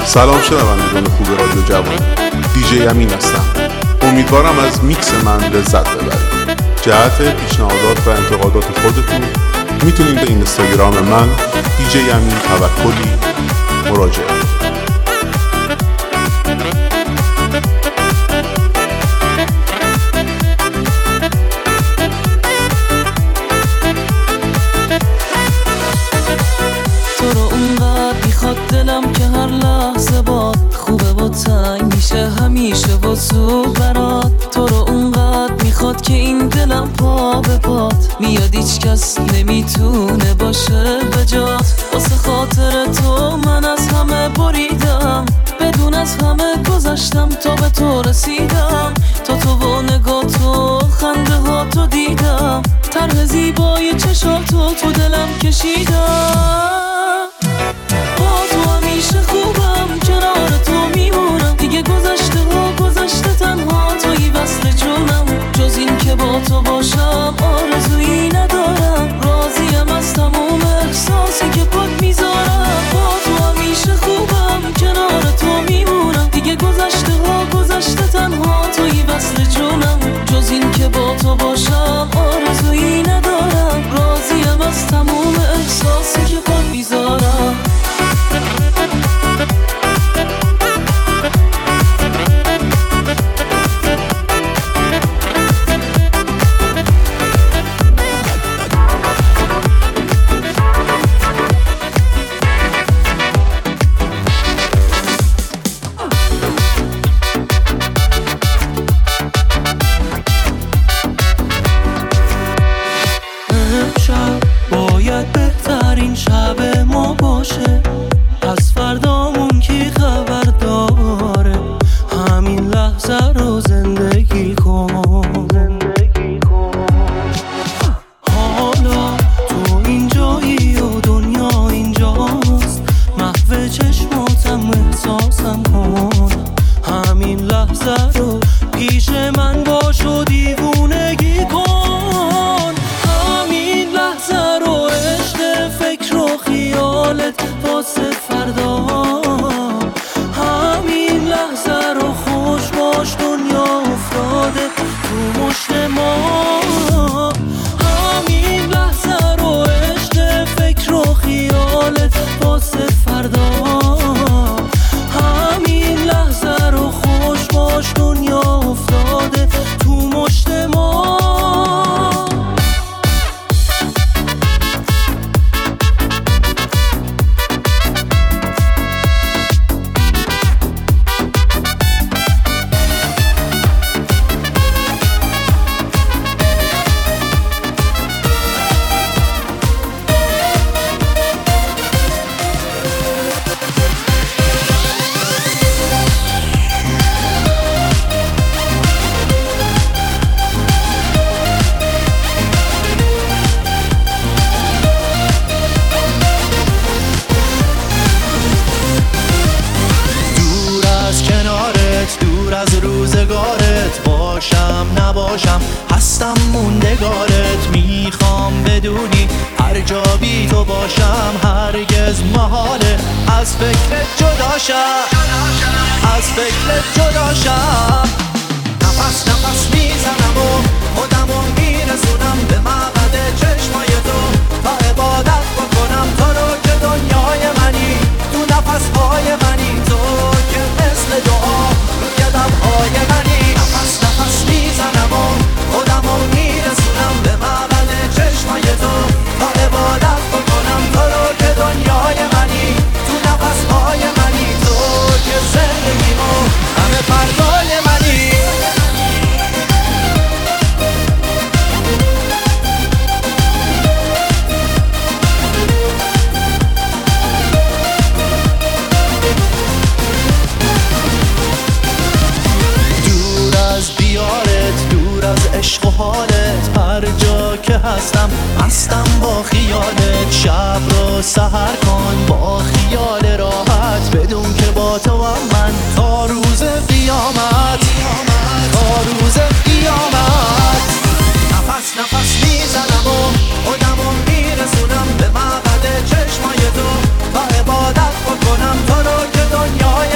سلام شنوندگان خوب رادیو جوان، دیجی امین هستم. امیدوارم از میکس من لذت ببرید. جهت پیشنهادات و انتقادات خودتون میتونید به اینستاگرام من دیجی امین توکلی مراجعه کنید. دلم که هر لحظه باد خوبه و تنگ میشه همیشه و زود برات. تو رو اونقدر میخواد که این دلم پا به پات میاد، هیچ کس نمیتونه باشه به جات. واسه خاطر تو من از همه بریدم، بدون از همه گذشتم تا به تو رسیدم. تا تو و نگاه تو خنده ها تو دیدم، طرح زیبای چشاتو تو دلم کشیدم. همیشه خوبم کنار تو میمونم، دیگه گذشته ها گذشته، تنها توی وصل جونم. جز این که با تو باشم آرزویی ندارم، راضیم از تموم احساسی که پات میذارم. با تو همیشه خوبم کنار تو میمونم، دیگه گذشته ها گذشته، تنها توی وصل جونم. جز این که با تو باشم آرزویی ندارم، راضیم از تموم احساسی که پات میذارم. باید بهترین شب ما باشه، از فردامون کی خبر داره؟ همین لحظه رو زندگی کن. حالا تو اینجایی و دنیا اینجاست، محو چشماتم احساسم کن. همین لحظه رو پیش من باش و دیوونگی کن. همین لحظه رو عشق فکر و خیالت واسه فردا. همین لحظه رو خوش باش دنیا افتاده تو مشت ما. همین لحظه رو عشق فکر و خیالت واسه فردا. همین لحظه رو خوش باش دنیا افتاده تو مشت ما. از روزگارت باشم نباشم هستم موندگارت. میخوام بدونی هر جا بی تو باشم هرگز محاله از فکرت جداشم، از فکرت جداشم. نفس نفس میزنم و خودمو میرسونم به مقعد چشمای تو تا عبادت بکنم تو رو که دنیای منی، تو نفسهای منی، تو که مثل دعا های منی. نفس نفس میزنم و خودمو میرسونم به مقعد چشمای تو تا عبادت بکنم تو رو که دنیای منی، تو نفسهای منی، تو که زندگیمو همه پردای منی. عشق و حالت هر جا که هستم با خیالت. شب رو سحر کن با خیال راحت، بدون که با تو من تا روز قیامت، تا روز قیامت. نفس نفس میزنم و خودمو میرسونم به مقعد چشمای تو تا عبادت بکنم تو رو که دنیای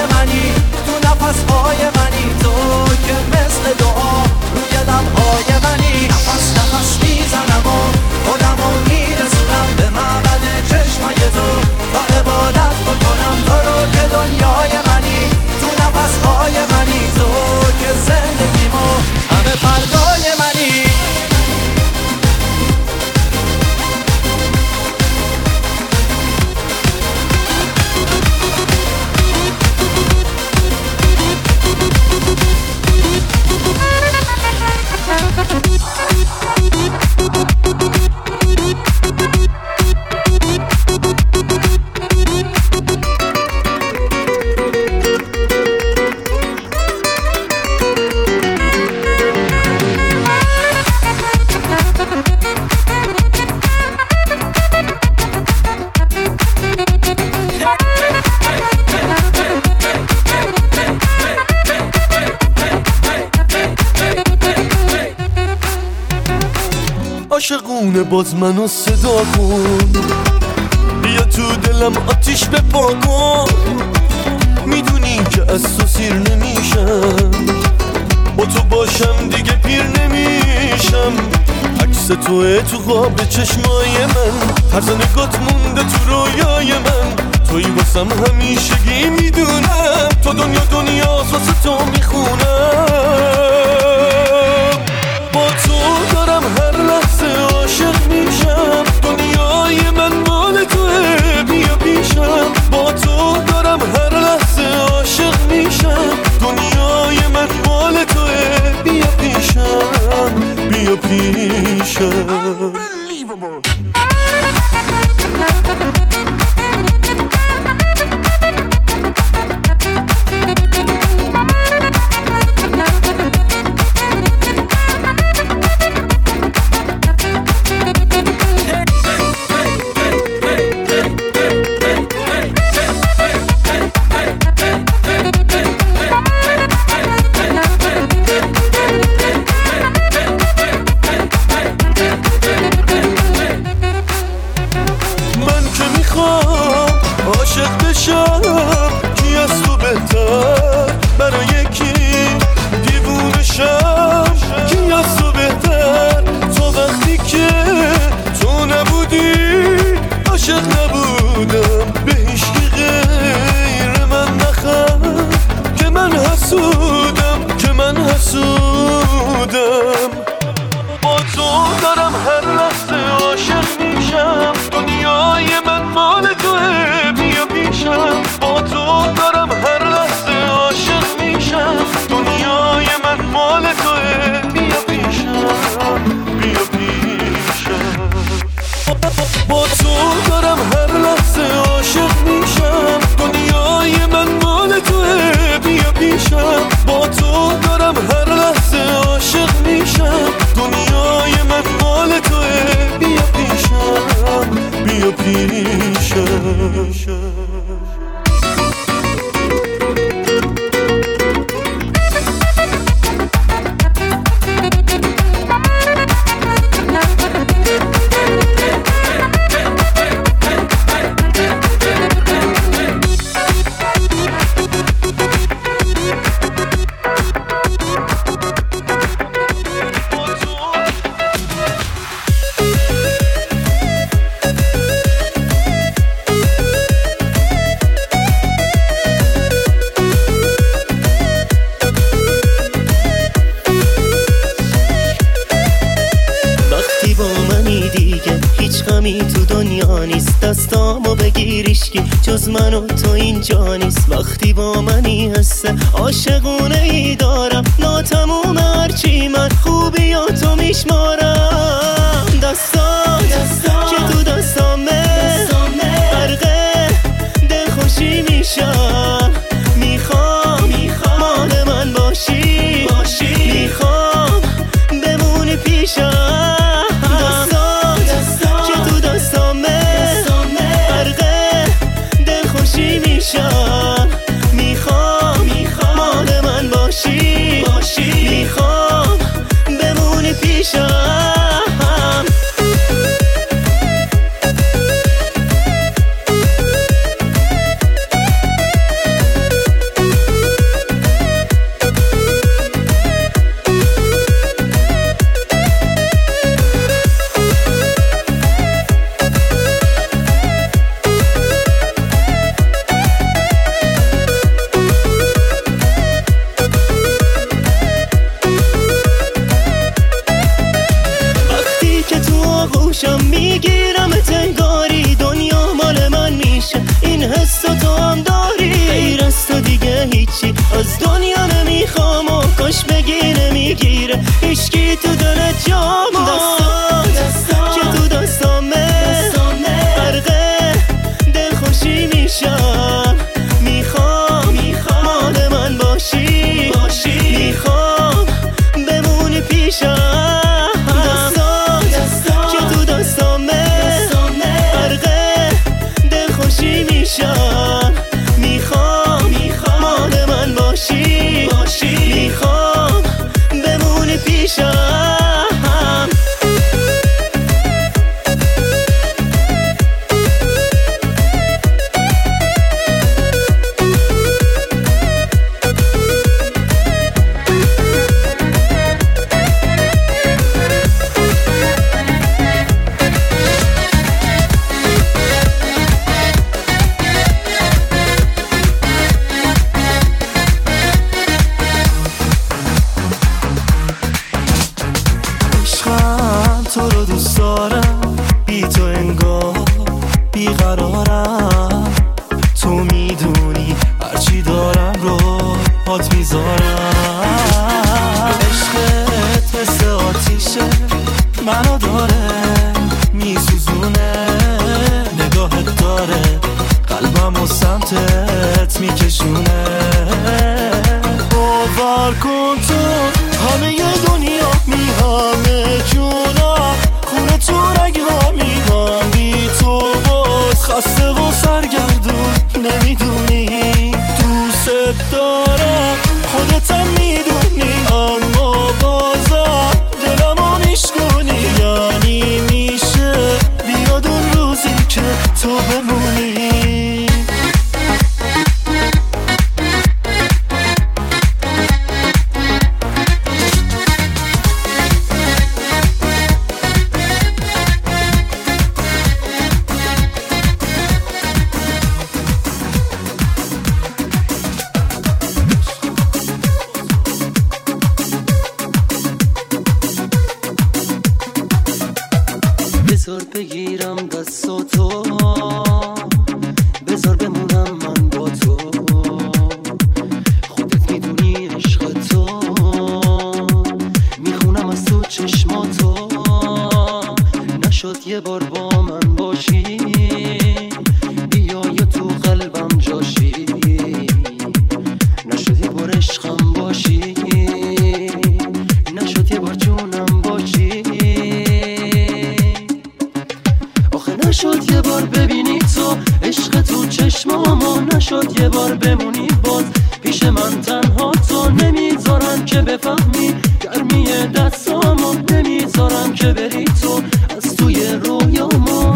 خونه باز منو صدا کن، بیا تو دلم آتیش بپا کن. میدونی که از تو سیر نمیشم، با تو باشم دیگه پیر نمیشم. عکس توه تو خواب چشمای من، طرز نگات مونده تو رویای من. توی واسم همیشگی میدونم، تو دنیاست واسه تو میخونم. با تو دارم هر لحظه عاشق میشم، دنیای من مال توه بیا پیشم. با تو دارم هر لحظه عاشق میشم، دنیای من مال توه بیا پیشم، بیا پیشم. عاشق بشم کی از تو بهتر، برای کی دیوونه شم کی از تو بهتر. تا وقتی که تو نبودی عاشق نبودم، به هیچکی غیر من نخند که من حسودم، که من حسودم. با تو دارم هر لحظه عاشق میشم، دنیای من مال توه بیا پیشم. با تو دارم هر لحظه عاشق میشم، دنیای من مال توه بیا پیشم، بیا پیشم. با تو دارم هر لحظه عاشق میشم، دنیای من مال توه بیا پیشم. با تو دارم هر لحظه عاشق میشم، دنیای من مال توه بیا پیشم، بیا پیشم. تو دنیا نیست، دستامو بگیریش که جز من و تو اینجا نیست. وقتی با منی هسته عاشقونه ای دارم، ناتموم هرچی من خوبی و تو میشمارم. دستات که تو دستامه غرقه دلخوشی میشم. میخوام مال من باشی، میخوام بمونی پیشم. میخوام مال من باشی، میخوام بمونی پیشم. میگیرم تنگاری دنیا مال من میشه، این حس تو هم داری. غیر از تو دیگه هیچی از دنیا نمیخوام و کاش بگی نمیگیره هیچکی تو دلت جام. دستات که تو دستامه غرقه دلخوشی میشم. میخوام مال من باشی، میخوام بمونی پیشم. میخوام مال من باشی، میخوام بمونی پیشم. ندارم، تو میدونی هرچی دارم رو بات میذارم. عشقت مثل آتیشه منو داره میسوزونه، نگاهت داره قلبم و سمتت میکشونه. باور کن تو همه دنیا میهمه جونا، خونه تو رگها میگم بی تو باز خسته و سرگردون. نمیدونی دوست دارم خودتم میدونی، اما بازم دلمو میشکنی. یعنی میشه بیاد اون روزی که تو بمونی. بذار بگیرم دستاتو، بذار بمونم من با تو. خودت میدونی عشق تو، میخونم از تو چشماتو. نشد یه بار با من باشی، بیا یا تو قلبم جاشی. نشد یه بار عشقم باشی، نشد یه بار جونم باشی. نشد یه بار ببینی تو عشق تو چشمامو، نشد یه بار بمونی باز پیش من تنها. تو نمیذارم که بفهمی گرمی دستامو، نمیذارم که بری تو از توی رویامو.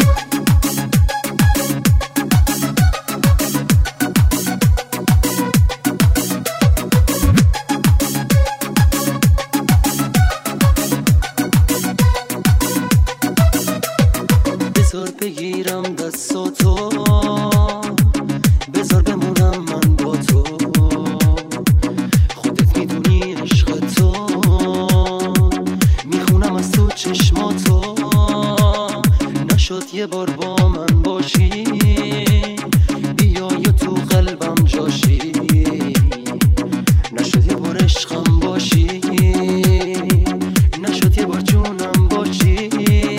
بذار بگیرم دستاتو، بذار بمونم من با تو. خودت میدونی عشق تو، میخونم از تو چشماتو. نشد یه بار با من باشی، بیا یا تو قلبم جاشی. نشد یه بار عشقم باشی، نشد یه بار جونم باشی.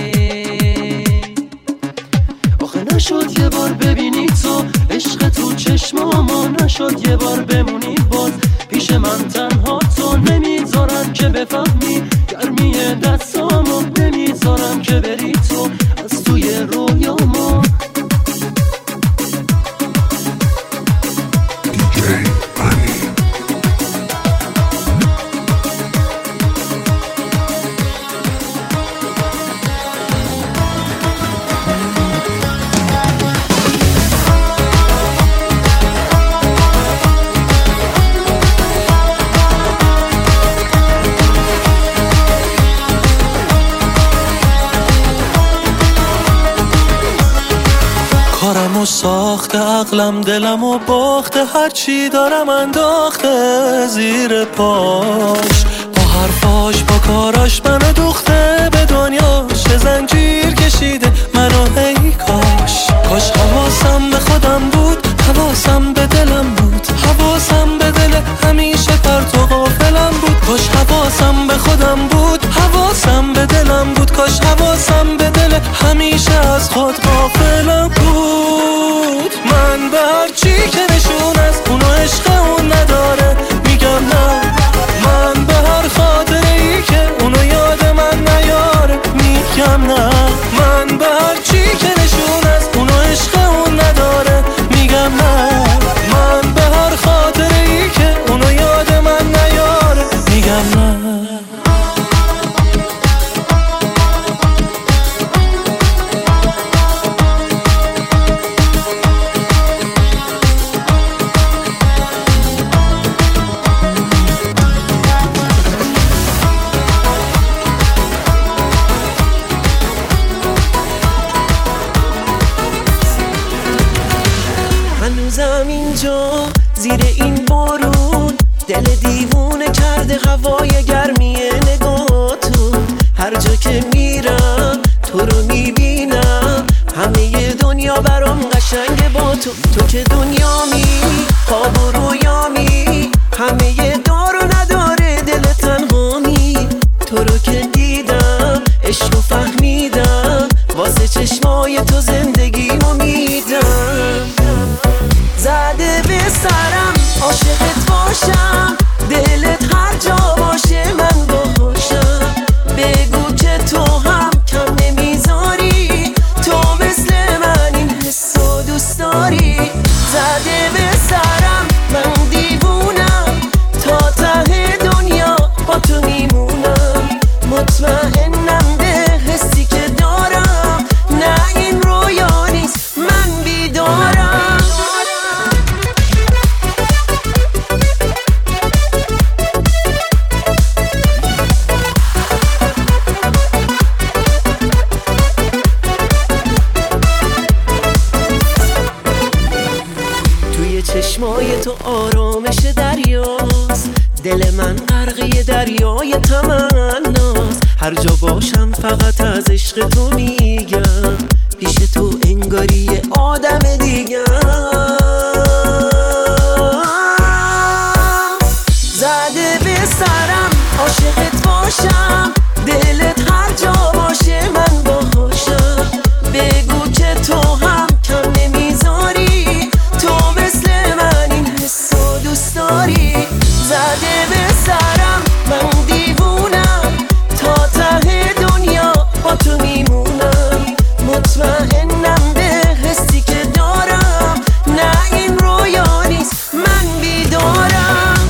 نشد یه بار ببینی تو عشق تو چشمامو، نشد یه بار بمونی باز پیش من تنها. تو نمیذارم که بفهمی گرمی دستامو، نمیذارم که بری تو از توی رویامو. کارمو ساخته عقلم دلمو باخته، هرچی دارم انداخته زیر پاش. با حرفاش با کاراش منو دوخته به دنیاش، زنجیر کشیده منو هی کاش. کاش حواسم به خودم بود، حواسم به دلم بود، حواسم به دل همیشه پرت و غافلم بود. کاش حواسم به خودم بود، حواسم به دلم بود، کاش حواسم به دل همیشه از خود غافلم بود. من به هر چی که نشون از اونو عشق اون نداره میگم نه. من به هر خاطره ای که اونو یاد من نیاره میگم نه. من به هر چی که نشون از اونو عشق اون نداره میگم نه. من به هر خاطره ای که اونو یاد من نیاره میگم نه. هنوزم اینجا زیر این بارون، دل دیوونه کرده هوای گرمی نگاهتون. هر جا که میرم تو رو میبینم همه دنیا برام قشنگه با تو. تو که دنیامی خواب و رویامی، همه دار و نداره دل تنهامی. تو رو که دیدم عشق و فهمیدم، واسه چشمای تو زندگیمو میدم. زده به سرم عاشقت باشم، دلت هر جا باشه من باهاشم. بگو که تو هم کم نمیذاری، تو مثل من این حسو دوست داری. زده به سرم من دیوونم، تا ته دنیا با تو میمونم. مطمئنم به حسی که دارم، نه این رویا نیست من بیدارم. توی چشمای تو آرامش دریاست، دل من غرقه دریای تمناست. هر جا باشم فقط از عشق تو میگم، پیش تو انگاری یه آدم دیگم. زده به سرم عاشقت باشم، دلت هر جا باشه من باهاشم. بگو که تو هم کم نمیذاری، تو مثل من این حسو دوست داری. زده به سرم من دیوونم، تا ته دنیا با تو میمونم. مطمئنم به حسی که دارم، نه این رویا نیست من بیدارم.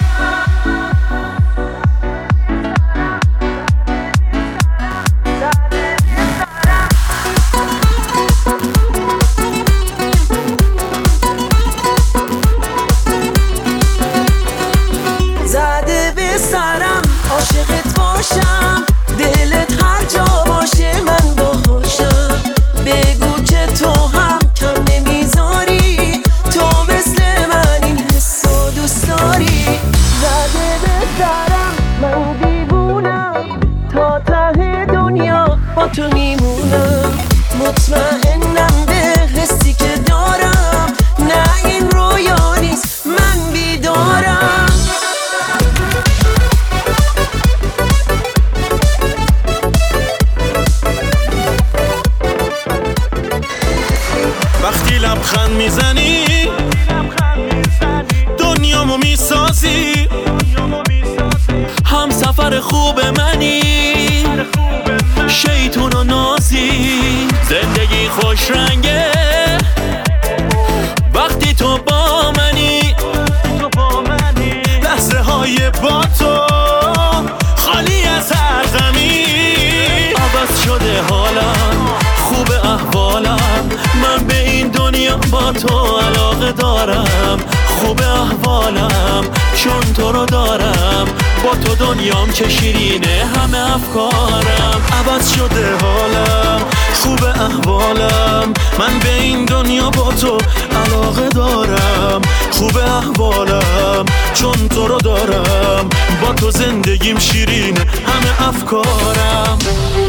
زده به سرم عاشقت باشم، دلت هر جا باشه من باهاشم. بگو که تو هم کم نمیذاری، تو مثل من این حسو دوست داری. زده به سرم من دیوونم، تا ته دنیا با تو میمونم. مطمئنم به حسی که دارم، نه این رویا نیست من بیدارم. وقتی لبخند میزنی دنیامو میسازی، هم سفر خوب منی شیطون و نازی. زندگی خوش رنگه وقتی تو با منی، لحظه های با تو خالی از هر غمی. عوض شده حالم، خوب احوالم، من به این دنیا با تو علاقه دارم. خوب احوالم چون تو رو دارم، با تو دنیام چه شیرینه همه افکارم. عوض شده حالم، خوب احوالم، من به این دنیا با تو علاقه دارم. خوب احوالم چون تو رو دارم، با تو زندگیم شیرینه همه افکارم.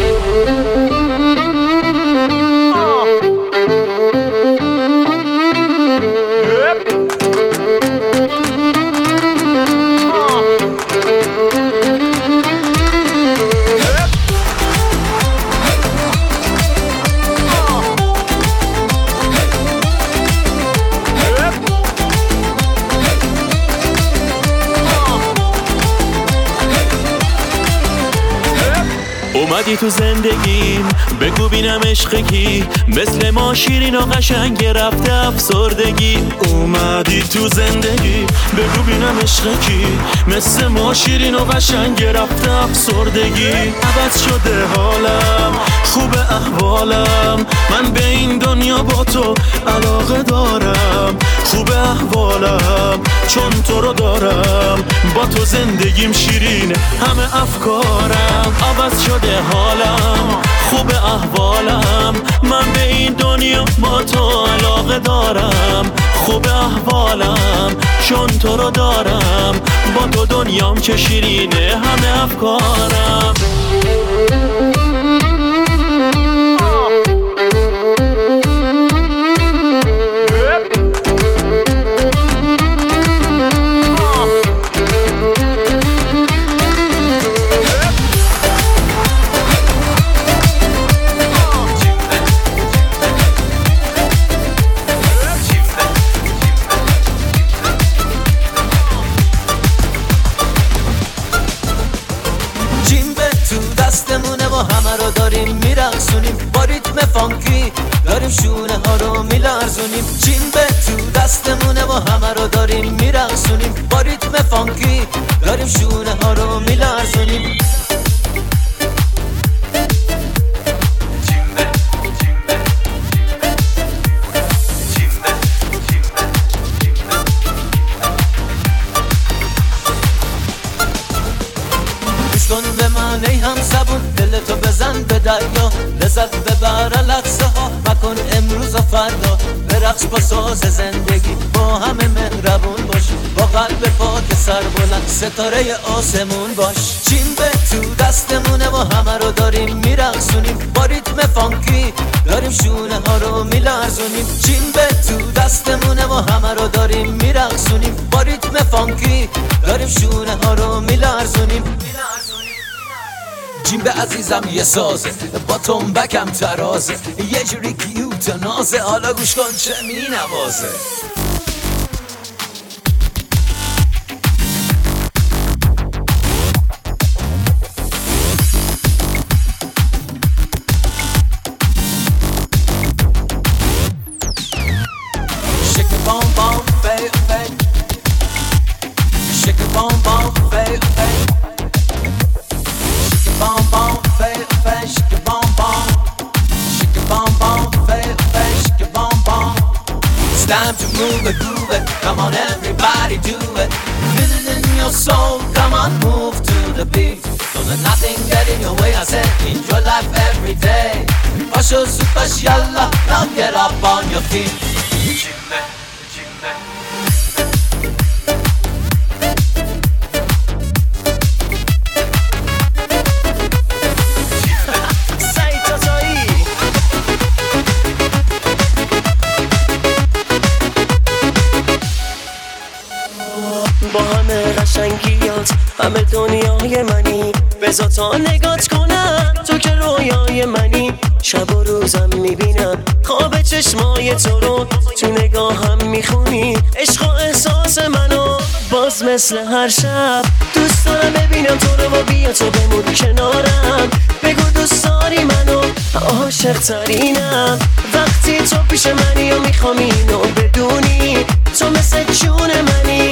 اومدی تو زندگیم بگو بینم عشق کی، مثل ما شیرین و قشنگ رفته افسردگی. اومدی تو زندگی بگو بینم عشق کی، مثل ما شیرین و قشنگ رفته افسردگی. عوض شده حالم، خوب احوالم، من به این دنیا با تو علاقه دارم. خوب احوالم چون تو رو دارم، با تو زندگیم شیرینه همه افکارم. عوض شده حالم، خوب احوالم، من به این دنیا با تو علاقه دارم. خوب احوالم چون تو رو دارم، با تو دنیام چه شیرینه همه افکارم. داریم شونه ها رو میلرزونیم، جیم به تو دستمونه و همه رو داریم میرقصونیم، با ریتم فانکی داریم شونه ها رو میلرزونیم. کن به من ای هم زبون، دلتو بزن به دریا، لذت ببر لحظه ها، مکن امروز و فردا، برقص با ساز زندگی، با همه مهربون باش، با قلب پاک سر بلند ستاره آسمون باش. چین به تو دستمونه و همه رو داریم میرقصونیم، با ریتم فانکی داریم شونه ها رو میلرزونیم، چین به تو دستمونه و همه رو داریم میرقصونیم، با ریتم فانکی داریم شونه ها رو میلرزونیم. جیم به عزیزم یه سازه، با تنبکم ترازه، یه جوری کیوت و نازه، حالا گوش کن چه می نوازه. Shake it bom bom baby, shake it bom bom baby, bom bom baby, shake it bom bom, shake it bom bom baby, shake it bom bom. It's time to move it, groove it, come on everybody do it. Feel it in your soul, come on move to the beat. Don't let nothing get in your way, I said enjoy life every day. Pasho super yalla, now get up on your feet. Jimbe, jimbe. با همه قشنگیات همه دنیای منی، بذار تا نگات کنم تو که رویای منی. شب و روزم میبینم خواب چشمای تو رو، تو نگاهم میخونی عشق و احساس منو. باز مثل هر شب دوست دارم ببینم تو رو و بیا تو بمون کنارم، بگو دوست داری منو، عاشق ترینم وقتی تو پیش منی و میخوام اینو بدونی تو مثل جون منی.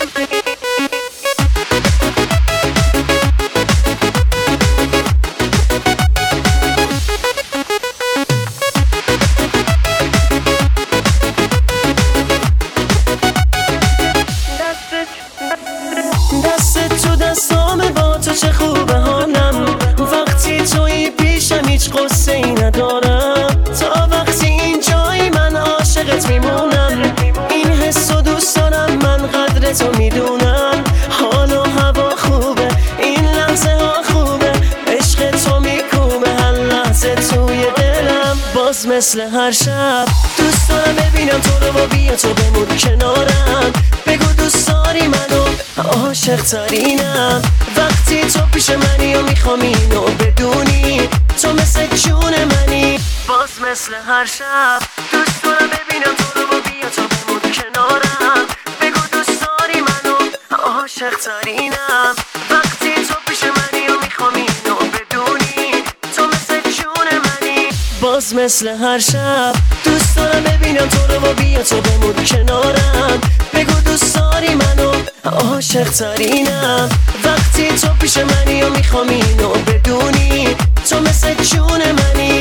دست تو دستامه با تو چه خوبه حالم، وقتی توی پیشم هیچ قصه ای ندارم، تا وقتی این جایی من عاشقت میمونم، این حس و دوست دارم من قدرتو میدونم. حال و هوا خوبه این لحظه ها خوبه، عشق تو میکوبه هر لحظه توی دلم. باز مثل هر شب دوست دارم ببینم تو رو و بیا تو بمون کنارم، بگو دوست داری منو، عاشق ترینم وقتی تو پیش منی و میخوام اینو بدونی تو مثل جون منی. باز مثل هر شب دوست دارم ببینم تو رو و بیا تو بمون کنارم، بگو دوست داری منو، عاشق ترینم وقتی تو پیش منی و میخوام اینو بدونی تو مثل جون منی. باز مثل هر شب دوست دارم ببینم تو رو و بیا تو بمون کنارم، بگو دوست داری منو، عاشق ترینم وقتی تو پیش منی و میخوام اینو بدونی تو مثل جون منی.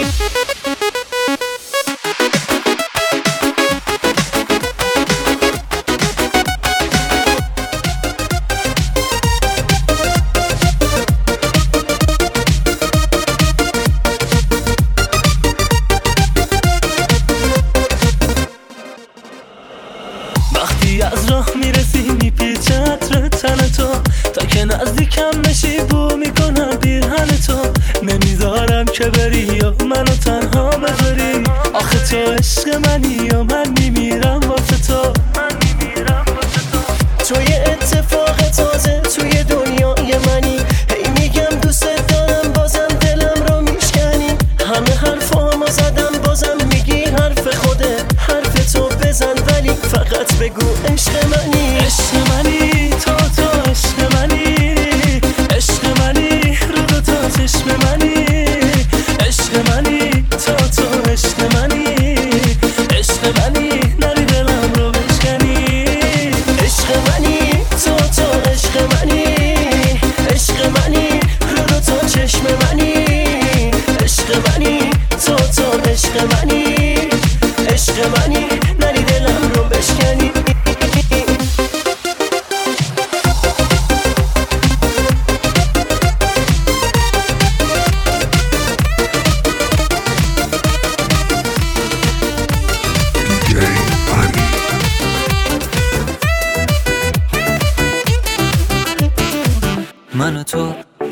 وقتی از راه میرسی میپیچه عطر تن تو، تا که نزدیکم بشی بو میکنم پیرهن تو، نمیذارم که بری یا منو تنها بذاری، آخه تو عشق منی یا من میمیرم واسه تو. تو یه اتفاق تازه توی دنیای منی، هی میگم دوست دارم بازم دلم رو میشکنی، همه حرفامو زدم بازم میگی حرف خوده، حرف تو بزن ولی فقط بگو عشق منی. عشق منی تو عشق منی، عشق منی رو تا چشم منی، عشق منی تو عشق منی،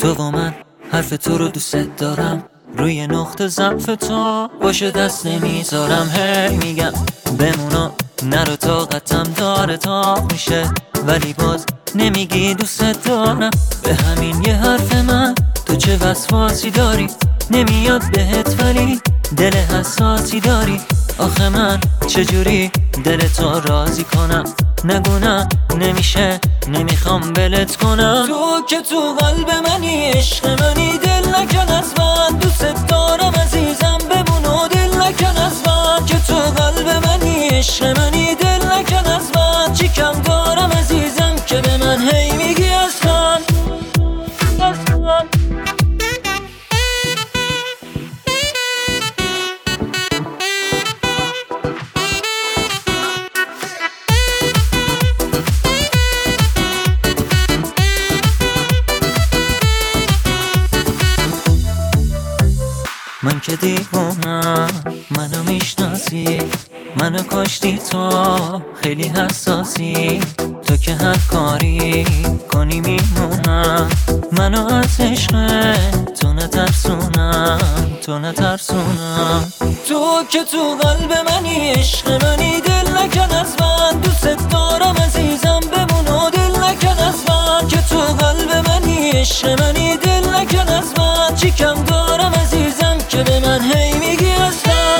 تو و من حرف تو رو دوست دارم، روی نقطه ضعف تو باشه دست نمیذارم. هی میگم بمونا نرو طاقتم داره تاق میشه، ولی باز نمیگی دوست دارم. به همین یه حرف من تو چه وسواسی داری، نمیاد بهت ولی دل حساسی داری. آخه من چجوری دل تو راضی کنم؟ نگو نه نمیشه، نمیخوام بلت کنم. تو که تو قلب منی، عشق منی، دل نکن از من، دوست دارم عزیزم بمون و دل نکن از من. که تو قلب منی، عشق منی، دل نکن از من. چی کم دارم عزیزم که به من هی میگی از من. من که دیوونم، منو میشناسی، منو کشتی تو خیلی حساسی. تو که هر کاری کنی میمونم، منو از عشق تو نترسونم، تو نترسونم. تو که تو قلب منی، عشق منی، دل نکن از من، دوست دارم عزیزم بمون و دل نکن از من. که تو قلب منی، عشق منی، دل نکن از من. چی کم دارم عزیزم که به من هی میگی از من.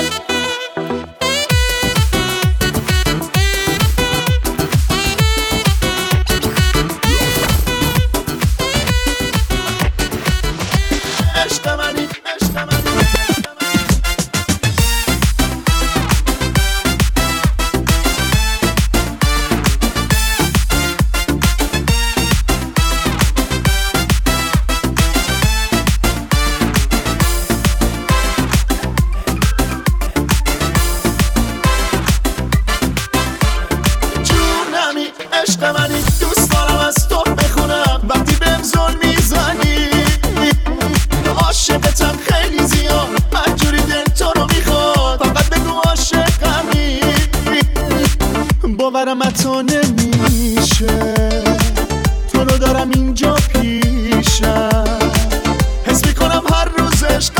باورم تو نمیشه، تو رو دارم اینجا پیشم، حس میکنم هر روز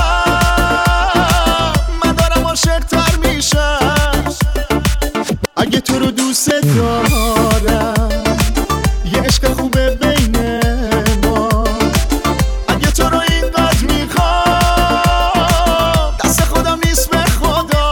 عشقم من دارم عاشق تر میشم. اگه تو رو دوست دارم یه عشق خوبه بین ما، اگه تو رو اینقدر میخوام دست خودم نیست به خدا.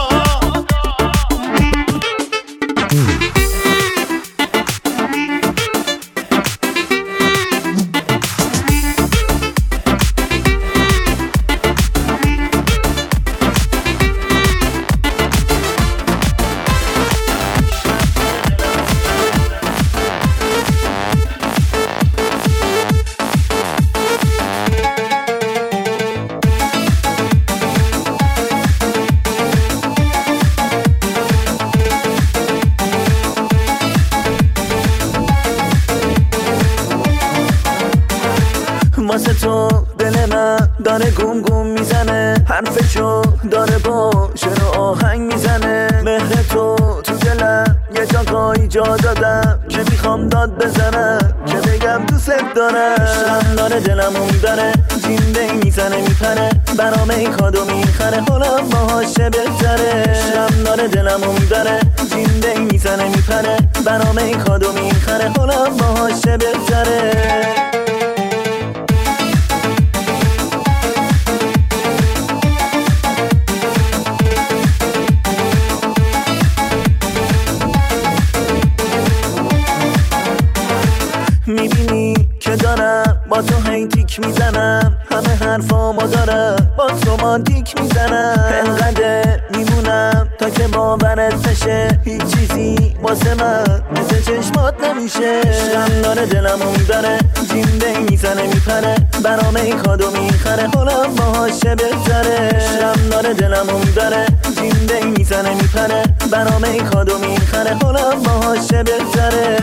واسه تو دل من داره گم گم میزنه، حرفشو داره با شعر و آهنگ میزنه. مهر تو دلم یه جاگایی جا دادم که میخوام داد بزنم، که بگم دوست دارم. شم داره دلمون داره زنده میزنه میپره، برام ای کادو میخره، حالم باهاشه بهتره. شم داره دلمون داره زنده میزنه میپره، برام ای کادو میخره، حالم باهاشه بهتره. میبینی که دارم با تو هی تیک میزنم، همه حرفامو دارم با تو مانتیک میزنم. انقدر میمونم تا که باورت بشه، هیچ چیزی واسه من مثل چشمات نمیشه. شم داره دلمون داره زنده میزنه میپره، برام ای کادو میخره، حالم باهاشه بهتره. شم داره دلمون داره زنده میزنه میپره، برام ای کادو میخره، حالم باهاشه بهتره.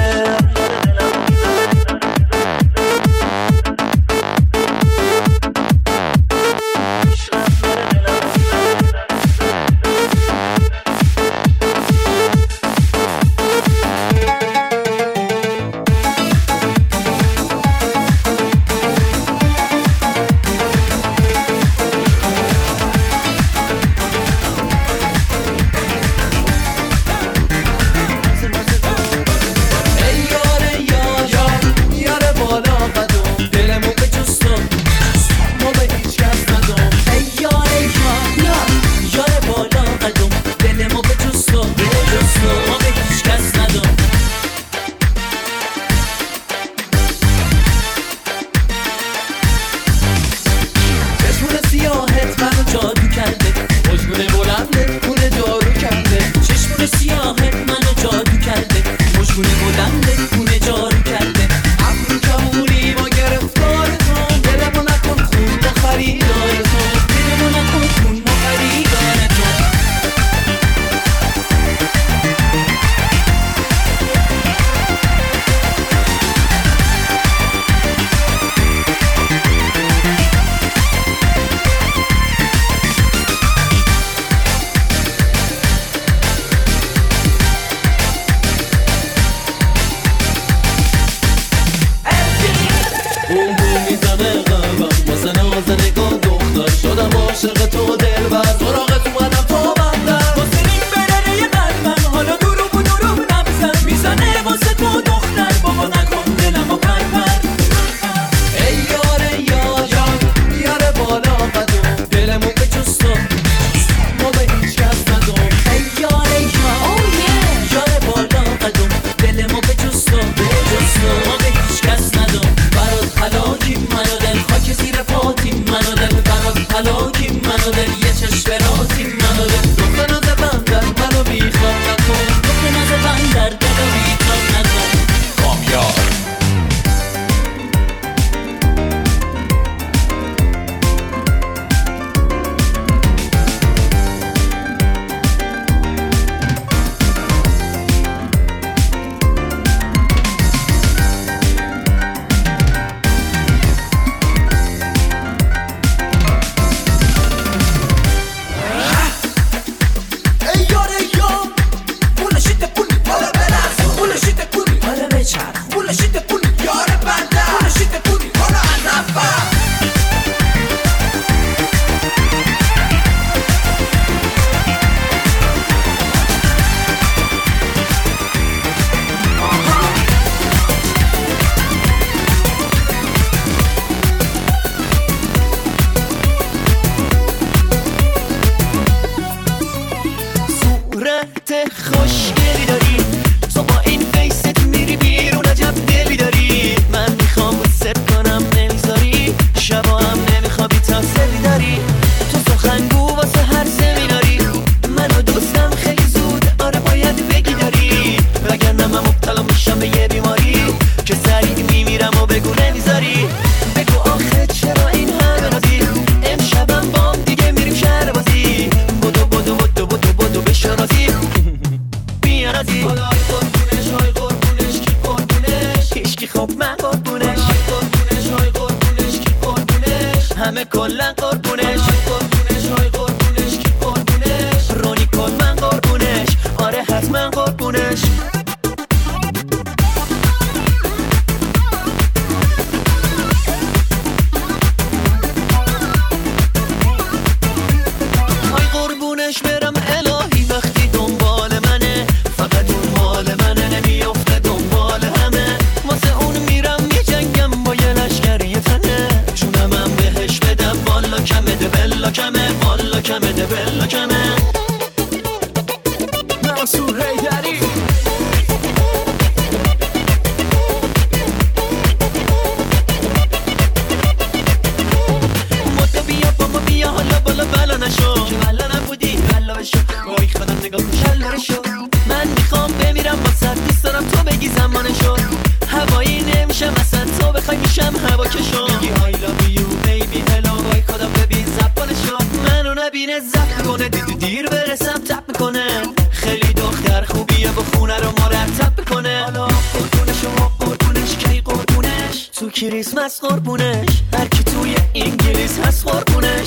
دادی. حالا ای قربونش های قربونش کی قربونش؟ هیچکی خب من قربونش. حالا ای قربونش های قربونش کی قربونش؟ همه کلن قربونش. حالا ای قربونش های قربونش کی قربونش؟ رونی کن من قربونش. آره حتما قربونش. برم الهی وقتی دنبال منه، فقط اون حال منه، نمیافته دنبال همه. واسه اون میرم میجنگم با یه لشکر یه تنه، جونمم بهش بدم والا کمه ده بلا کمه، والا کمه ده بلا کمه. منصور حیدری مده بیا بابا بیا حالا بالا بلا نشو که بلا نبودی بلا بشو. وای خودم نگاه کن شلاره شو. من میخوام بمیرم واسه دوست دارم تو بگی زمانشو. هوایی نمیشم اصلا تو بخوای میشم هوا کشو. میگی I love you baby hello. وای خودم ببین زبانشو. منو نبینه زب کنه دیر برسم تپ میکنه. خیلی دختر خوبیه با خونه رو مرتب میکنه. حالا قربونش و قربونش کی قربونش؟ تو کریسمس قربونش. هر کی توی انگلیس هست قربونش.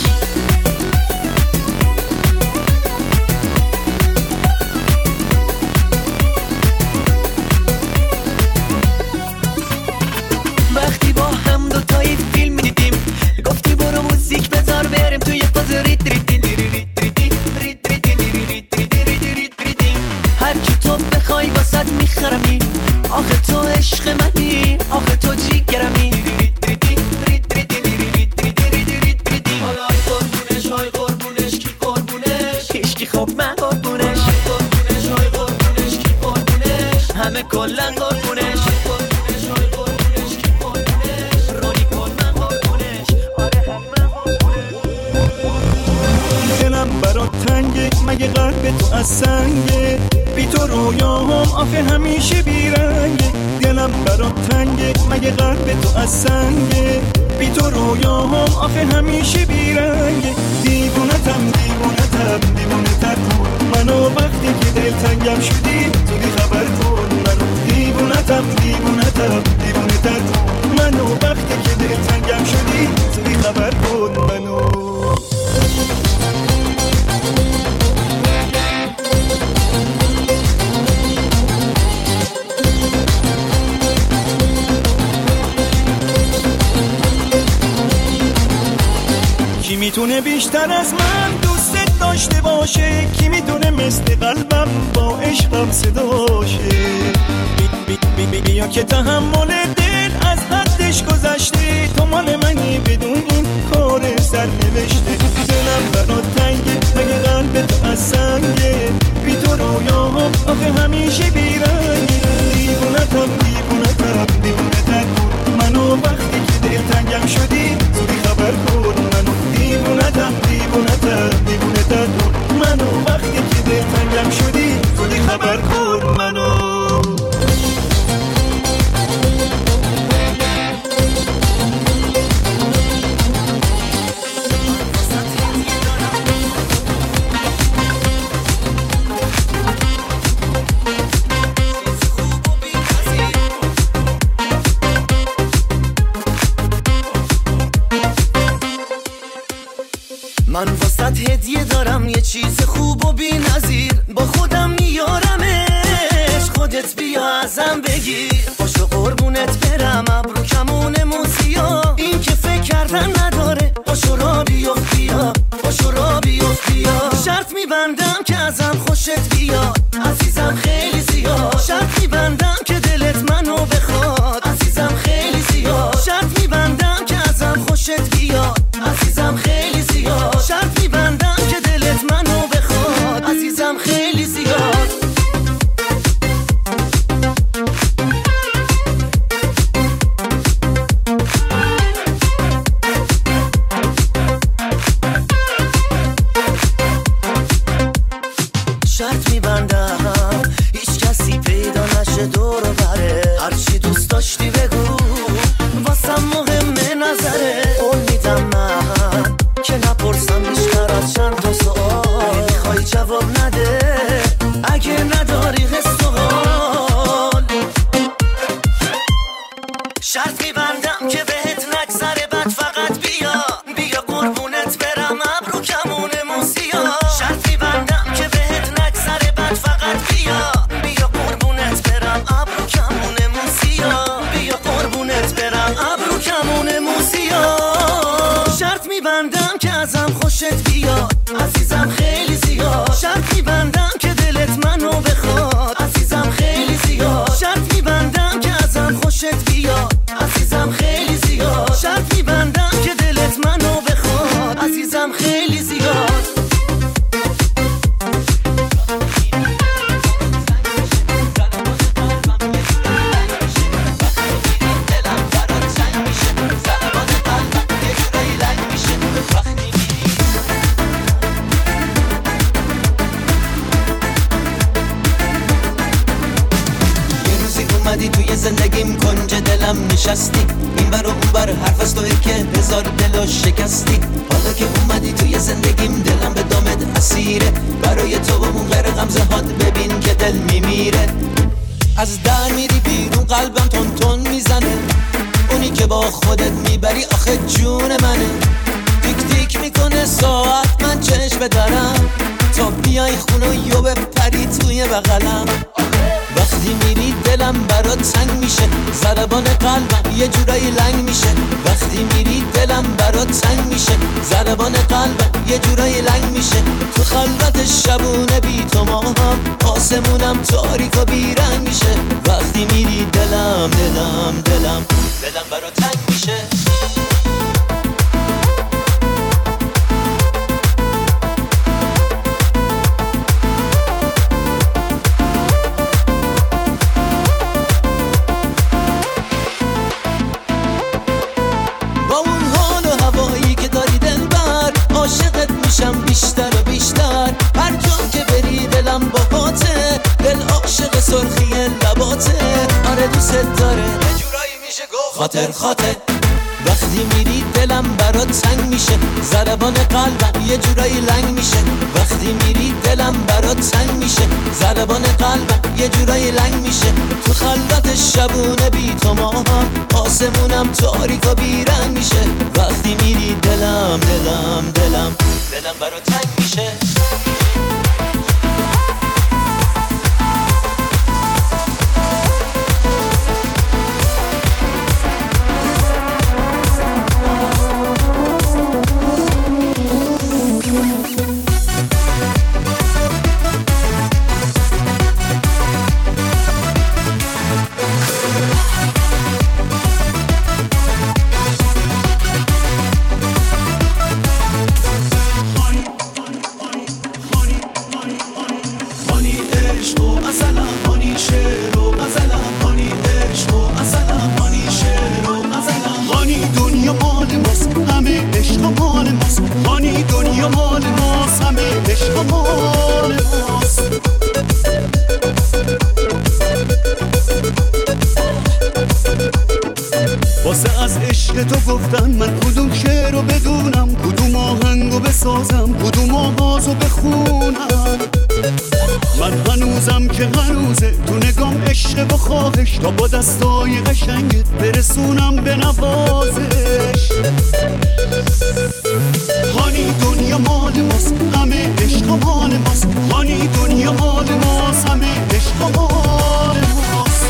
وقتی با هم دوتایی فیلم میدیدیم، گفتی برو موزیک بذار بریم توی فاز ریت ریت ریت ریت ریت ریت ریت. هر کی تو بخوای واسد میخرمی، آخه تو عشق منی، آخه تو جیگرمی. حالا ای قربونش های قربونش کی قربونش؟ هیچکی خب من قربونش. قربونش های قربونش کی قربونش؟ همه کلن قربونش. قربونش های قربونش کی قربونش؟ رونی کن من قربونش. آره حتما قربونش. دلم برات تنگه مگه قلب تو از سنگه؟ بی تو رویاهم آخه همیشه بیرنگه. دلم برات تنگه مگه قلب تو از سنگه؟ بی تو رویاهم آخه همیشه بیرنگه. دیوونتم دیوونتم دیوونتر کن منو وقتی که دلتنگم شدی زودی خبر کن منو. دیوونتم دیوونتم دیوونتر کن منو وقتی که دلتنگم شدی زودی خبر کن منو. کی میتونه بیشتر از من دوست داشته باشه؟ کی میدونه مثل قلبم با عشقم صداشه؟ بیا که تحمل دل از حدش گذشته، تو مال منی بدون این کار سر نوشته. دلم برات تنگه مگه قلب تو از سنگه؟ بی تو رویاهم آخه همیشه بیرنگه. دیوونتم دیوونتم دیوونتر کن منو وقتی که دلتنگم شدی زودی خبر کن منو. دیوونتم دیوونتم دیوونتر کن منو وقتی که دلتنگم شدی زودی خبر کن منو. من واسط هدیه دارم یه چیز خوب و بی نظیر، با خودم میارمش خودت بیا ازم بگیر. باشو قربونت برم ابرو کمون موسیا، این که فکر کردن نداره. باشو را بیفت بیا، باشو را بیفت بیا. شرط میبندم که ازم خوشت بیاد عزیزم خیلی زیاد. شرط میبندم که دلت منو بخواد عزیزم خیلی زیاد. شرط میبندم که ازم خوشت بیاد عزیزم خیلی زیاد. شرط میبندم که دلت منو بخواد عزیزم خیلی زیاد. شرط میبندم هیچ کسی توی زندگیم کنج دلم نشستی، این بر و اون بر حرف از توی که هزار دلو شکستی. حالا که اومدی توی زندگیم دلم به دامت اسیره، برای تو و اون غیر غمزه هات ببین که دل میمیره. از در میری بیرون قلبم تون تون میزنه، اونی که با خودت میبری آخه جون منه. تیک تیک میکنه ساعت من چشم دارم، تا بیای خونه و یو بپری توی بغلم. وقتی میری دلم برات تنگ میشه، ضربان قلبم یه جورایی لنگ میشه. وقتی میری دلم برات تنگ میشه، ضربان قلبم یه جورایی لنگ میشه. تو خلوت شبونه بی تو ماهم، آسمونم تاریک و بیرنگ میشه. وقتی میری دلم برات تنگ میشه. میشم بیشتر و بیشتر، هر جا که بری دلم با هاته، دل عاشق سرخی لباته. آره دوست داره یه جورایی میشه گفت خاطر خاطر. وقتی میری دلم برات تنگ میشه، ضربان قلبم یه جورایی لنگ میشه. وقتی میری دلم برات تنگ میشه، ضربان قلبم یه جورایی لنگ میشه. تو خلوت شبونه بی تو ماهم، آسمونم تاریک و بیرنگ میشه. وقتی میری دلم برات تنگ میشه. واسه از عشق تو گفتن من کدوم شعر رو بدونم، کدوم آهنگو بسازم، کدوم آوازو بخونم. من هنوزم که هنوزه تو نگام عشق و خواهش، تا با دستای قشنگت برسونم به نوازش. هانی دنیا مال ماست، همه عشق مال ماست. هانی دنیا مال ماست، همه عشق مال ماست.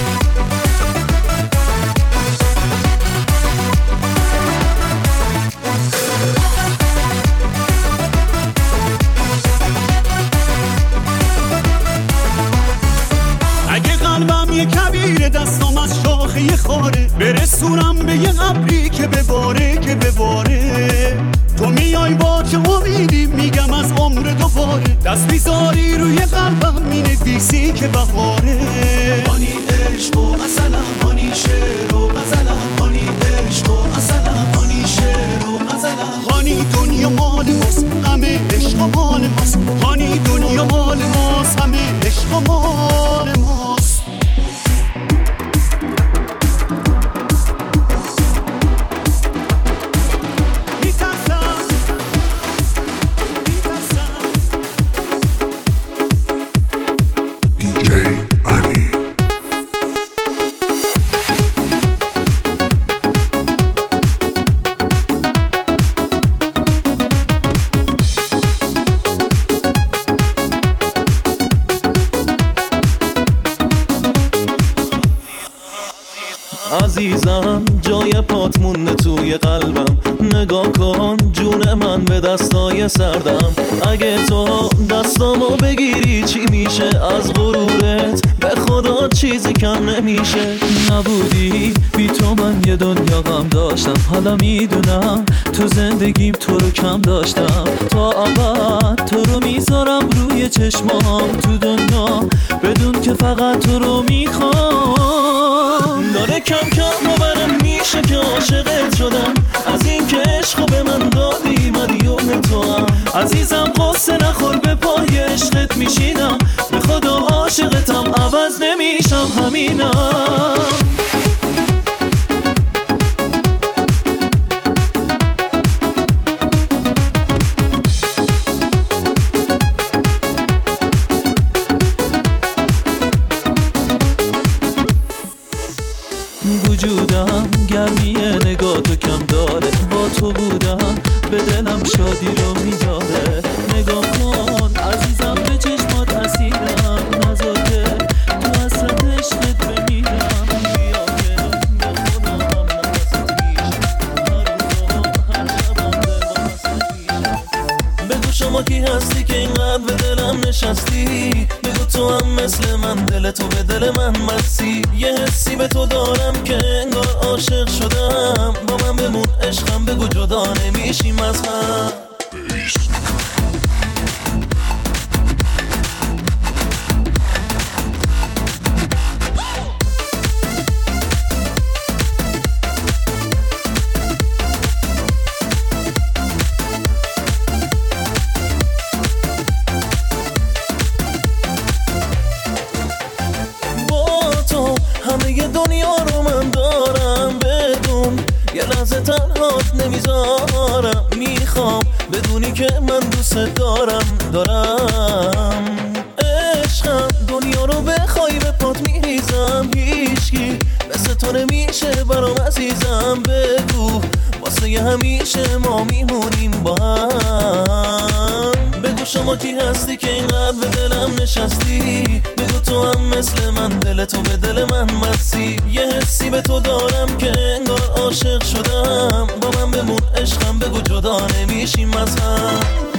یه کبیر دستم از شاخه یه خاره، برسونم به یه ابری که بباره که بباره. تو میای با چه امیدی میگم از عمر دوباره، دست بیزاری روی قلبم مینویسی که بهاره. هانی عشق و مثلا هانی شعر و مثلا هانی عشق و مثلا هانی شعر و مثلا. هانی دنیا مال ماست، همه عشق مال ماست. هانی دنیا مال ماست، همه عشق مال ماست. عزیزم جای پات مونده توی قلبم، نگاه کن جون من به دستای سردم. اگه تو دستامو بگیری چی میشه از غرورت، به خدا چیزی کم نمیشه. نبودی بی تو من یه دنیا غم داشتم، حالا میدونم تو زندگیم تو رو کم داشتم. تا ابد تو رو میذارم روی چشمام تو دنیا، بدون که فقط تو رو میخوام. داره کم کم باورم میشه که عاشقت شدم، از این که عشقو به من دادی مدیون تو هم. عزیزم قصه نخور به پای عشقت میشینم، به خدا عاشقتم عوض نمیشم همینم. بودم گرمی نگاه تو کم داره، با تو بودم به دلم شادی رو میداره. نگاه کن عزیزم به چشمات اسیرم، نذار که تو حسرت عشقت بمیرم. بیا که بخونم نفست پیشم، هر روزم هر شبم دلم پیشم. بگو شما کی هستی که اینقدر به دلم نشستی؟ بگو تو هم مثل من دل تو به دل من مسی. یه حسی به تو دارم که انگار عاشق شدم، با من بمون عشقم، بگو جدا نمیشیم از هم. همه دنیا رو من دارم، بدون یه لحظه تنهات نمیذارم. میخوام بدونی که من دوست دارم عشقم. دنیا رو بخوای به پات میریزم، هیچکی مثل تو نمیشه برام عزیزم. بگو واسه همیشه ما میمونیم با هم. بگو شما کی هستی که اینقدر به دلم نشستی؟ بگو تو هم مثل من دل تو به دل من مسی. یه حسی به تو دارم که انگار عاشق شدم، با من بمون عشقم، بگو جدا نمیشیم از هم.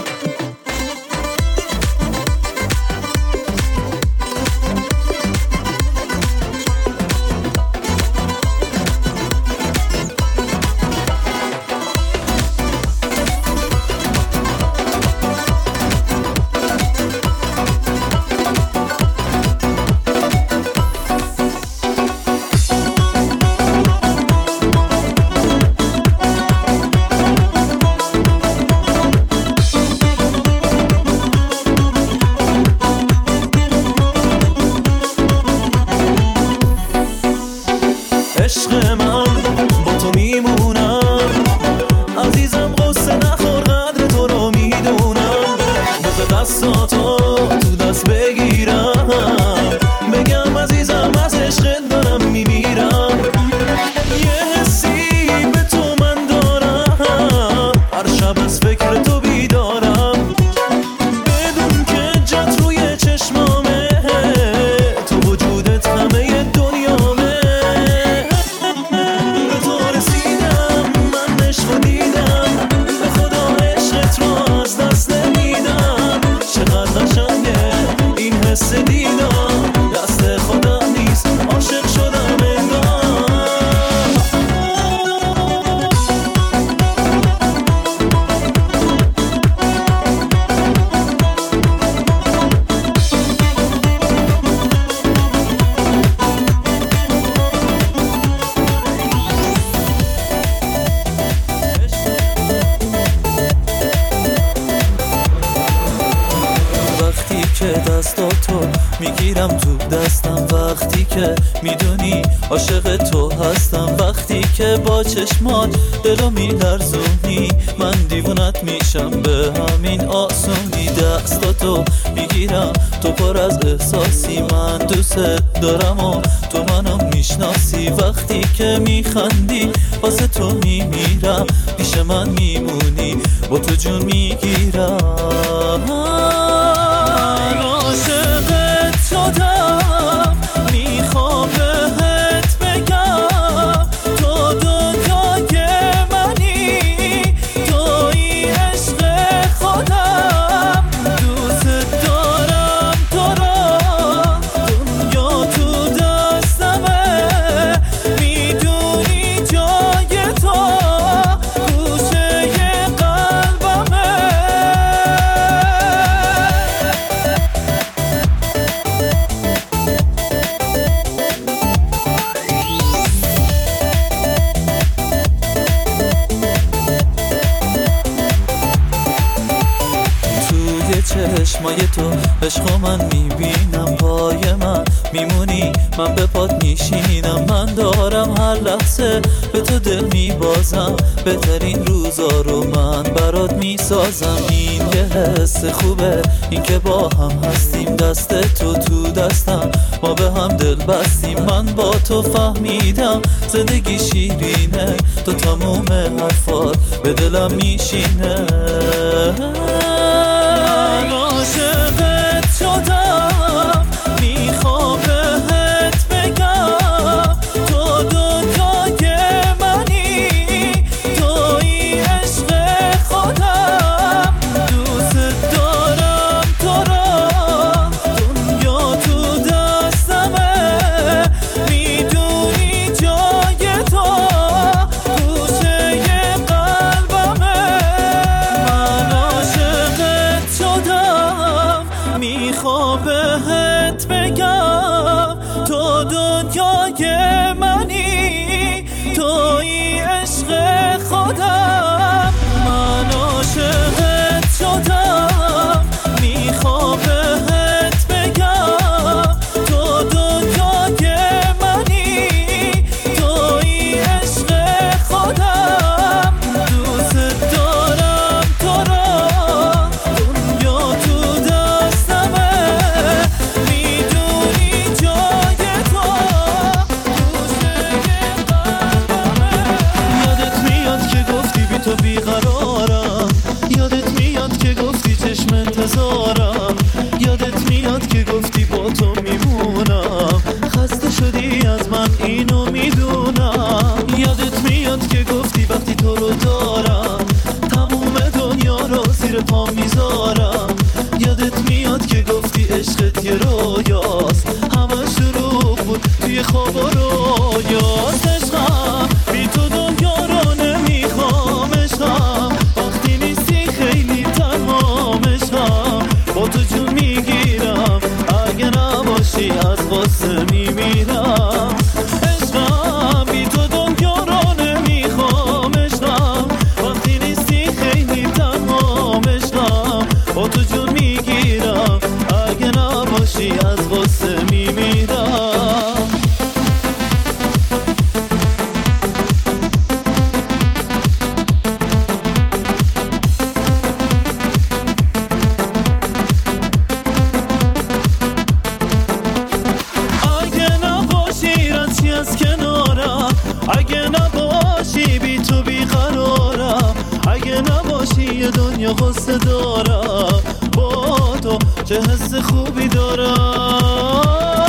عشق من با تو میمونم، عزیزم قصه نخور قدر تو رو میدونم. بذار دستاتو تو دست بگیرم، بگم عزیزم از عشقت دارم میمیرم. یه حسی به تو من دارم، هر شب از فکر تو بیدارم. بدون که جات روی چشمامه، تو وجودت همه دنیامه. دست خدا نیست عاشق شدم وقتی که دستاتو میگیرم تو دستم، وقتی که میدونی عاشق تو هستم، وقتی که با چشمات دلو میلرزونی، من دیوونت میشم به همین آسونی. دستاتو میگیرم تو پر از احساسی، من دوست دارم و تو منو میشناسی. وقتی که میخندی واسه تو میمیرم، پیش من میمونی با تو جون میگیرم. عاشقت شدم، میخوام بهت بگم تو دنیای منی، توی عشق خودم. دوست دارم تو را، دنیا تو دستمه، میدونی جای تو گوشه قلبمه. چشمای تو عشق من میبینم، پای من میمونی من به پات میشینم. من دارم هر لحظه به تو دل میبازم، بهترین روزا رو من برات میسازم. این یه حس خوبه، این که با هم هستیم، دست تو دستم، ما به هم دل بستیم. من با تو فهمیدم زندگی شیرینه، تو تموم حرفات به دلم میشینه. من عاشقت شدم، میخوام بهت بگم تو دنیای منی، توی عشق خودم. دوست دارم تو را، دنیا تو دستمه، میدونی جای تو گوشه قلبمه. من عاشقت شدم، میخوام بهت بگم تو دنیای منی، توی عشق خودم. من عاشقت شدم، میخوام بهت بگم تو دنیای منی، توی عشق خودم. دوست دارم تو را، دنیا تو دستمه، میدونی جای تو گوشه قلبمه. یادت میاد که گفتی بی تو بیقرارم، یادت میاد که گفتی چشم انتظارم، یادت میاد که گفتی با تو میمونم، خسته شدی از من اینو میدونم. یادت میاد که گفتی وقتی تو رو دارم تموم دنیا رو زیر پا میذارم. یادت میاد که گفتی عشقت یه رویاست، همه شروع بود توی خواب و رویاست. عشقم بی تو دنیا رو نمیخوام، عشقم وقتی نیستی خیلی تنهام. عشقم با تو جون میگیرم، اگه نباشی از غصه میمیرم. عشقم بی تو دنیا رو نمیخوام، عشقم وقتی نیستی خیلی تنهام. عشقم با تو جون میگیرم، اگه نباشی از غصه میمیرم. اگه نباشی رنجی از کنارم، اگه نباشی بی تو بیقرارم، اگه نباشی یه دنیا غصه دارم، با تو چه حس خوبی دارم.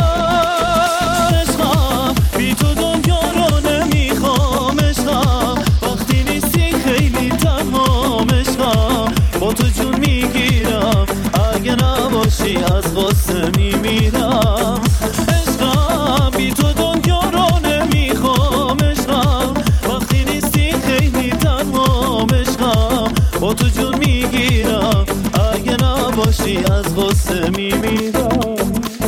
عشقم بی تو دنیا رو نمیخوام، عشقم وقتی نیستی خیلی تنهام. عشقم با تو جون میگیرم، اگه نباشی از غصه میمیرم. عشقم بی تو دنیا رو نمیخوام، عشقم وقتی نیستی خیلی تنهام. عشقم با تو جون میگیرم، اگه نباشی از غصه میمیرم.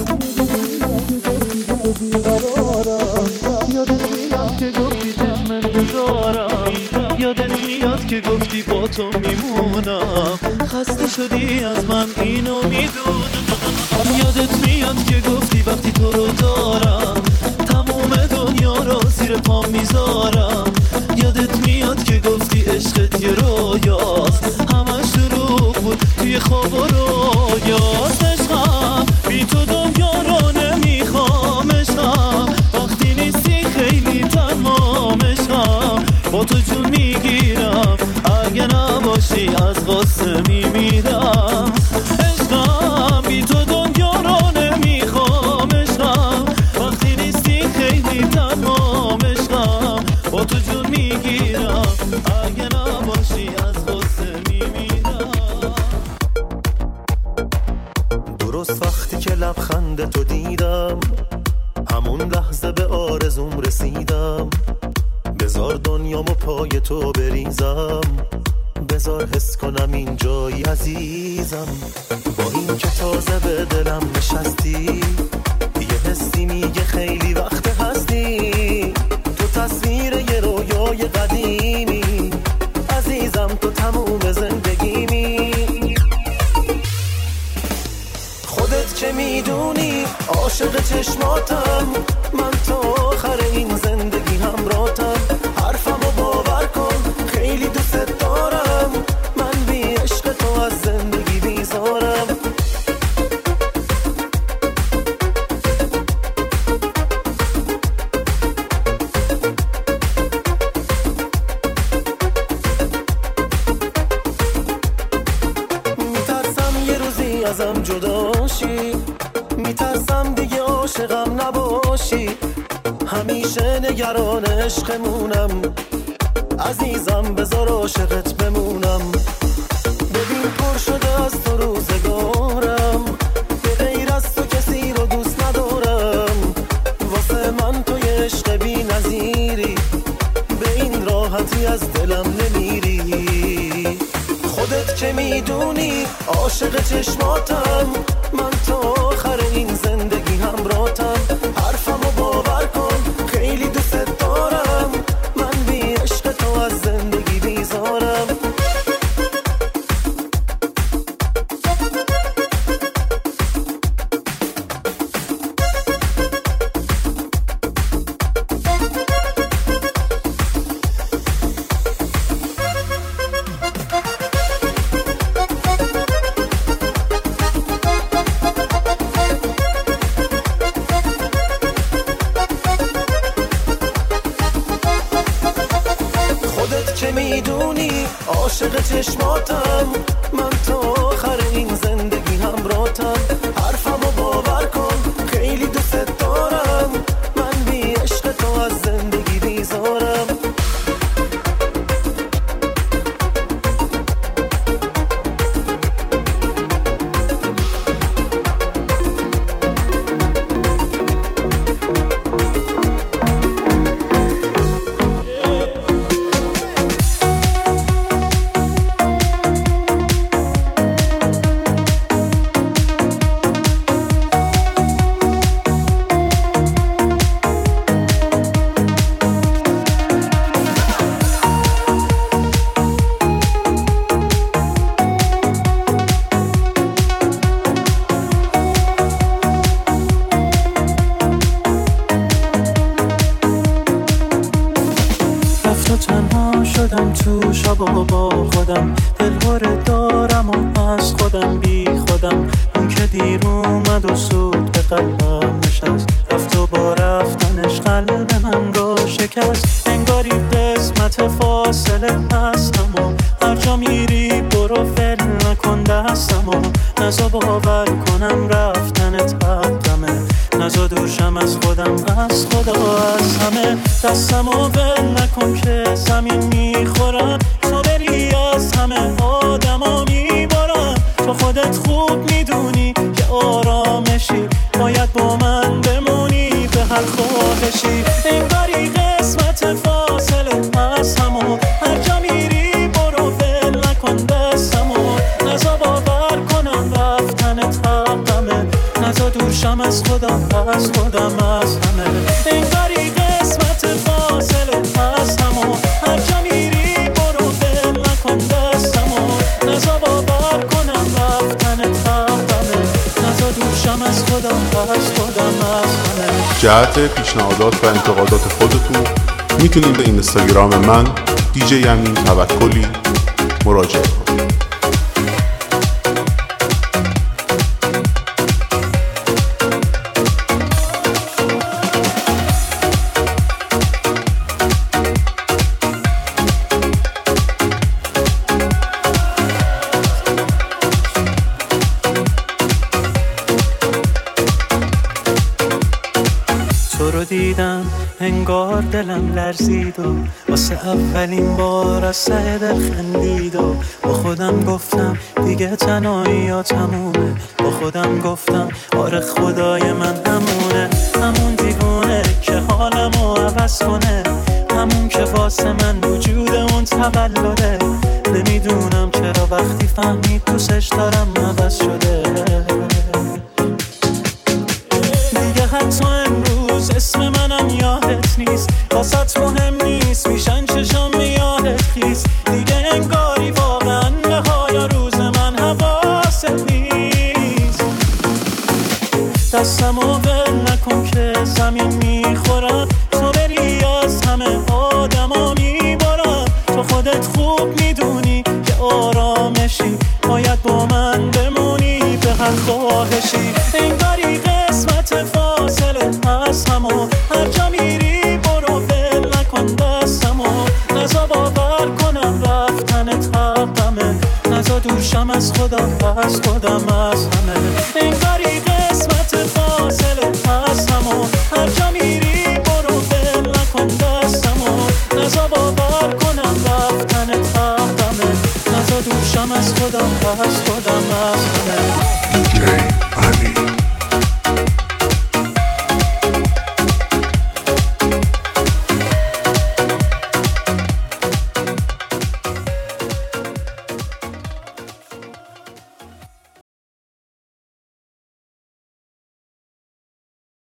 یادت میاد که گفتی چشم انتظارم، یادت میاد که گفتی با تو میمونم، خسته شدی از من اینو میدونم. یادت میاد که گفتی وقتی تو رو دارم تموم دنیا رو زیر پا میذارم. یادت میاد که گفتی عشقت یه رویاست، همه شروع بود توی خواب و رویاست. عشقم بی تو دنیا رو نمیخوام، عشقم وقتی نیستی خیلی تنهام. عشقم با تو جون میگیرم، اگه نباشی از غصه میمیرم. عشقم بی تو دنیا رو نمیخوام، عشقم وقتی نیستی خیلی تنهام. عشقم با تو جون میگیرم، اگه نباشی از غصه میمیرم. درست وقتی که لبخند تو دیدم، همون لحظه به آرزوم رسیدم. بذار دنیامو پای تو بریزم، بذار حس کنم این جایی عزیزم. با این که تازه به دلم نشستی، یه حسی میگه خیلی وقت هستی. تو تصویر یه رویای قدیمی، عزیزم تو تموم زندگیمی. خودت که میدونی عاشق چشماتم، همیشه نگران عشقمونم، عزیزم بذار عاشقت بمونم. ببین پر شده از تو روزگارم، به غیر از تو کسی رو دوست ندارم. واسه من تو یه عشق بی نظیری، به این راحتی از دلم نمیری. خودت که میدونی عاشق چشماتم، من تا آخر این زندگی همراهتم. حرفمو باور کن خیلی دوست دارم، من بی عشق تو از زندگی بیزارم. عاشق چشماتم، من تا آخر این زندگی همراهتم. حرفمو باور کن خیلی دوست دارم، من بی عشق تو از زندگی بیزارم. تو شب و با خودم دلهوره دارم و از خودم بی خودم. اون که دیر اومد و سود به قلبم نشست، رفت و با رفتنش قلب من رو شکست. انگاری قسمت فاصله هستم و هر جا میری برو فل نکن دستم و نزا باور کنم رفتنت حقمه. نزا دوشم از خودم، از خدا، از همه. دستم و ول نکن که زمین میخورم، تو بری از همه آدم ها میبارم. تو خودت خوب میدونی که آرامشی، باید با من بمونی به هر خواهشی. انگاری قسمت فاصله از همو هر جا میری برو ول نکن دستمو. نزا باور کنم رفتنت حقمه، نزا دوشم از خودم، از خودم، از همه. انگاری قسمت فاصله از همو هر جا میری برو ول نکن دستمو. نزا باور کنم رفتنت حقمه، نزا دوشم از خودم، از خودم، از همه. جهت پیشنهادات و انتقادات خودتون میتونید به اینستاگرام من دیجی امین توکلی مراجعه کنید. تو رو دیدم انگار دلم لرزید و واسه اولین بار از ته دل خندید و با خودم گفتم دیگه تنهایی ها تمومه. با خودم گفتم آره خدای من همونه، همون دیوونه که حالمو عوض کنه، همون که واسه من وجود اون تولده. نمیدونم چرا وقتی فهمید دوستش دارم عوض شده. دیگه حتی امروز اسم منم یادت نیست، واسط مهم نیست میشن چشام یادت خیست. دیگه انگاری واقعا به حال روز من حواست نیست. دستمو ول نکن که زمین میخورم، تو بری از همه آدما میبارم. تو خودت خوب میدونی که آرامشی، باید با من بمونی به هر خواهشی. انگاری قسمت فاصله از همو هر جا میری برو ول نکن دستمو. نزا باور کنم رفتنت حقمه، نزا دوشم از خودم، از خودم، از همه. انگاری قسمت فاصله از همو هر جا میری برو تا دورشم از خودم، از خودم، از همه. DJ امین